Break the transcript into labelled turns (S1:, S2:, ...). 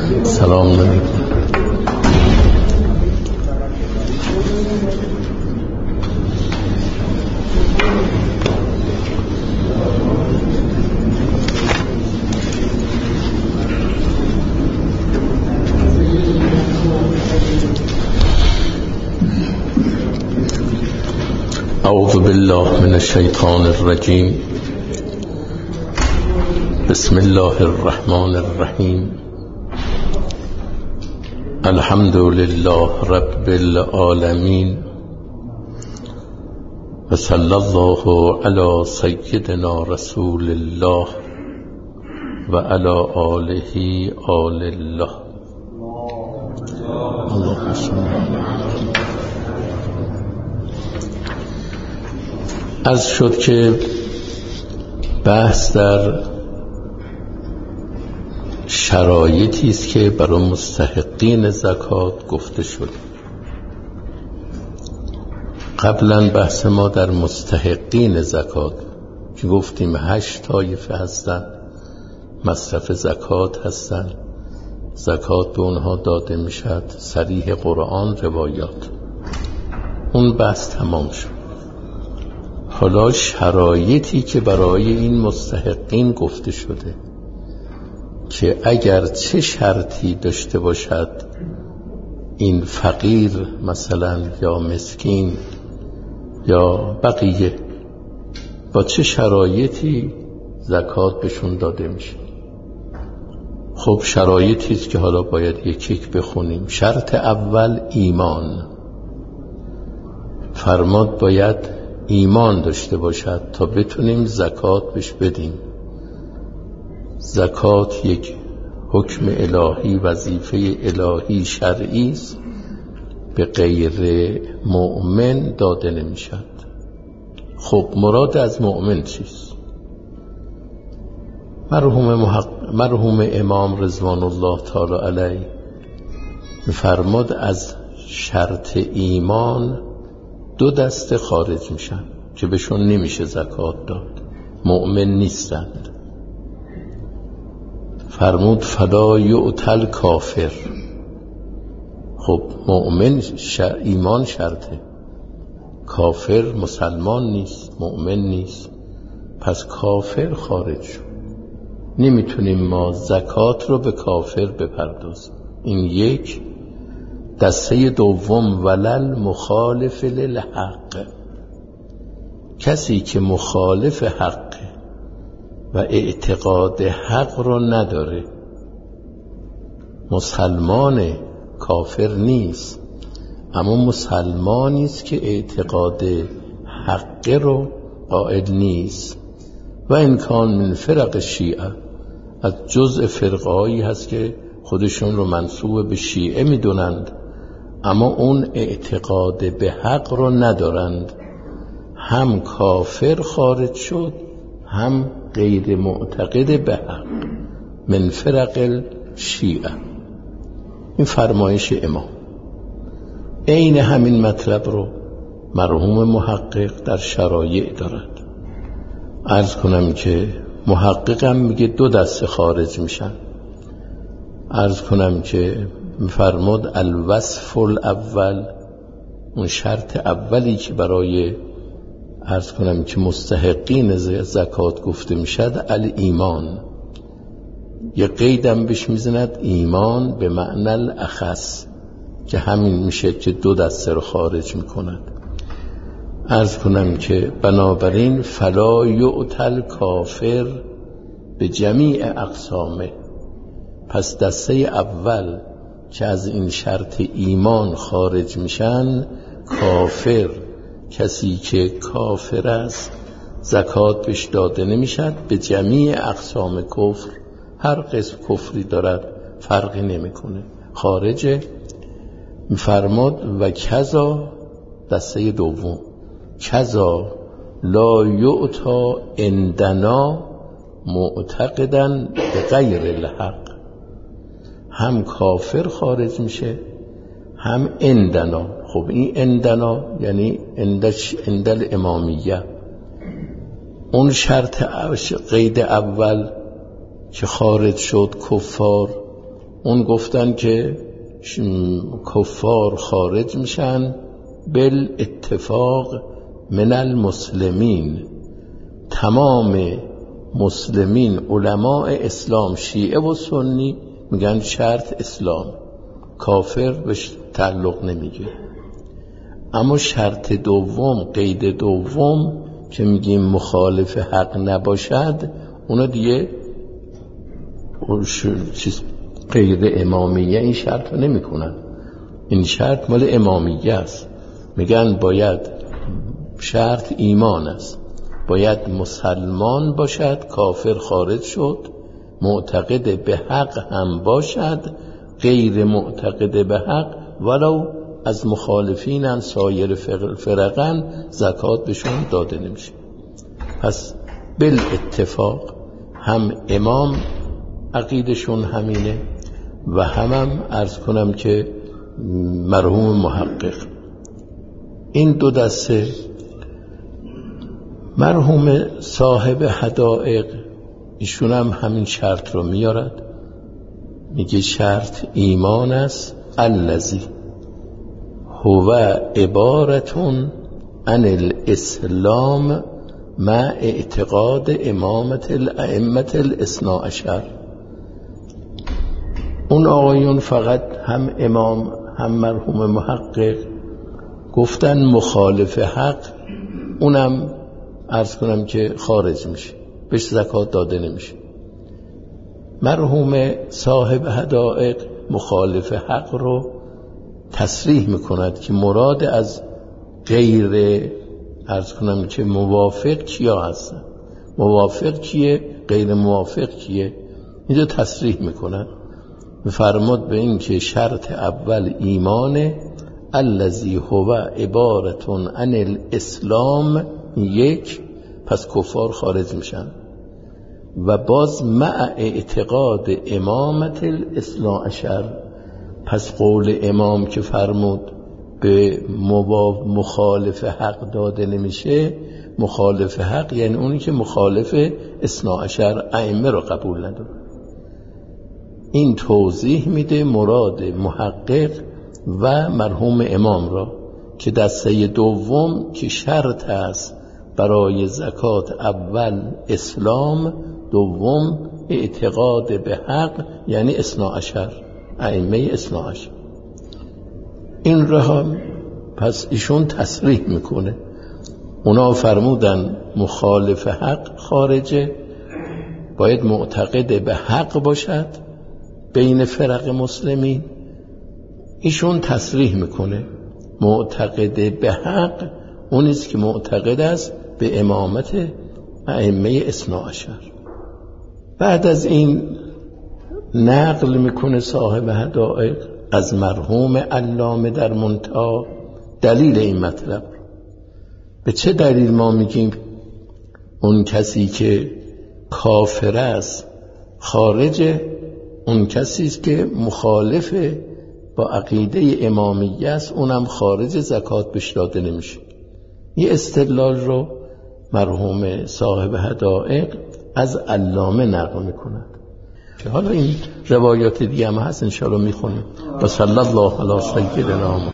S1: سلام علیکم. اعوذ بالله من الشیطان الرجیم. بسم الله الرحمن الرحیم. الحمد لله رب العالمین و صلی الله علی سیدنا رسول الله و علی آله آل الله. اللهم صل عرض شد که بحث در شرایطی است که برای مستحقین زکات گفته شد. قبلا بحث ما در مستحقین زکات که گفتیم 8 طایفه هستن، مصرف زکات هستن، زکات به اونها داده میشد، صریح قرآن، روایات. اون بحث تمام شد. حالا شرایطی که برای این مستحقین گفته شده که اگر چه شرطی داشته باشد این فقیر مثلا یا مسکین یا بقیه، با چه شرایطی زکات بهشون داده میشه. خب شرایطی است که حالا باید یک یک بخونیم. شرط اول ایمان. فرماد باید ایمان داشته باشد تا بتونیم زکات بهش بدیم. زکات یک حکم الهی، وظیفه الهی شرعی است، به غیر مؤمن داده نمیشد. خب مراد از مؤمن چیست؟ مرحوم امام رضوان الله تعالی علیه می‌فرماد از شرط ایمان 2 دسته خارج میشن که بهشون نمیشه زکات داد، مؤمن نیستند. فرمود فلا یؤتل کافر. خب مؤمن ایمان شرطه، کافر مسلمان نیست، مؤمن نیست، پس کافر خارج شد. نمیتونیم ما زکات رو به کافر بپردازیم. این یک. دسته دوم ولل مخالف للحق. کسی که مخالف حق و اعتقاد حق رو نداره، مسلمان، کافر نیست، اما مسلمانی است که اعتقاد حق رو قائل نیست. و این کان من فرق شیعه، از جزء فرقه‌ای هست که خودشون رو منسوب به شیعه میدونند اما اون اعتقاد به حق رو ندارند. هم کافر خارج شد، هم غیر معتقد به حق، من فرق شیعه. این فرمایش امام. عین همین مطلب رو مرحوم محقق در شرایع دارد. عرض کنم که محققم میگه 2 دسته خارج میشن. عرض کنم که فرمود الوصف الاول، اون شرط اولی که برای عرض کنم که مستحقین زکات گفته میشد الایمان. یه قیدم بهش میزند ایمان به معنی الاخص، که همین میشه که 2 دسته رو خارج میکند. عرض کنم که بنابراین فلا یؤتل کافر به جمیع اقسامه. پس دسته اول که از این شرط ایمان خارج میشن، کافر، کسی که کافر است زکات بهش داده نمیشد. به جمیع اقسام کفر، هر قسم کفری دارد فرقی نمیکنه، خارجه. میفرماد و کذا دسته دوم، کذا لا یعطا عندنا معتقدن به غیر الحق. هم کافر خارج میشه، هم عندنا. خب این عندنا یعنی عندل امامیه. اون شرط قید اول که خارج شد کفار، اون گفتن که کفار خارج میشن بالاتفاق من المسلمین. تمام مسلمین علماء اسلام شیعه و سنی میگن شرط اسلام، کافر بهش تعلق نمیگه. اما شرط دوم، قید دوم که میگیم مخالف حق نباشد، اونا دیگه غیر امامیه این شرط رو نمی کنن. این شرط مال امامیه است. میگن باید شرط ایمان است، باید مسلمان باشد، کافر خارج شد، معتقد به حق هم باشد، غیر معتقد به حق ولو از مخالفین سایر فرقن زکات بهشون داده نمیشه. پس بالاتفاق هم امام عقیدشون همینه و هم عرض کنم که مرحوم محقق. این دو دسته. مرحوم صاحب حدائق ایشون هم همین شرط رو میارد، میگه شرط ایمان است، الذی هو عبارتون عن الاسلام مع اعتقاد امامت الائمه الاثنی عشر. اون آقایون فقط هم امام هم مرحوم محقق گفتن مخالف حق، اونم عرض کنم که خارج میشه، بهش زکات داده نمیشه. مرحوم صاحب حدائق مخالف حق رو تصریح میکند که مراد از غیر عرض کنم که موافق کیا هستن، موافق کیه، غیر موافق کیه، اینجا تصریح میکند. فرمود به این که شرط اول ایمانه، الذی هو عبارتون عن الاسلام، یک، پس کفار خارج میشن. و باز مع اعتقاد امامت الاثنی عشر، پس قول امام که فرمود به مخالف حق داده نمیشه، مخالف حق یعنی اونی که مخالف اثنی عشر ائمه رو قبول نداره. این توضیح میده مراد محقق و مرحوم امام را که دسته دوم که شرط است برای زکات، اول اسلام، دوم اعتقاد به حق یعنی اثنی عشر، ائمه اثنی عشر. این را پس ایشون تصریح میکنه. اونا فرمودن مخالف حق خارجه، باید معتقد به حق باشد بین فرق مسلمین. ایشون تصریح میکنه معتقد به حق اونیست که معتقد است به امامت ائمه اثنی عشر. بعد از این نقل میکنه صاحب حدائق از مرحوم علامه در منتهی دلیل این مطلب. به چه دلیل ما میگیم اون کسی که کافر است خارجه، اون کسی است که مخالف با عقیده امامیه است اونم خارج، زکات بهش داده نمیشه. یه استدلال رو مرحوم صاحب حدائق از علامه نقل میکند که حالا این روایات دیگه هم هست انشاءالله میخونیم. و صلی الله علی سیدنا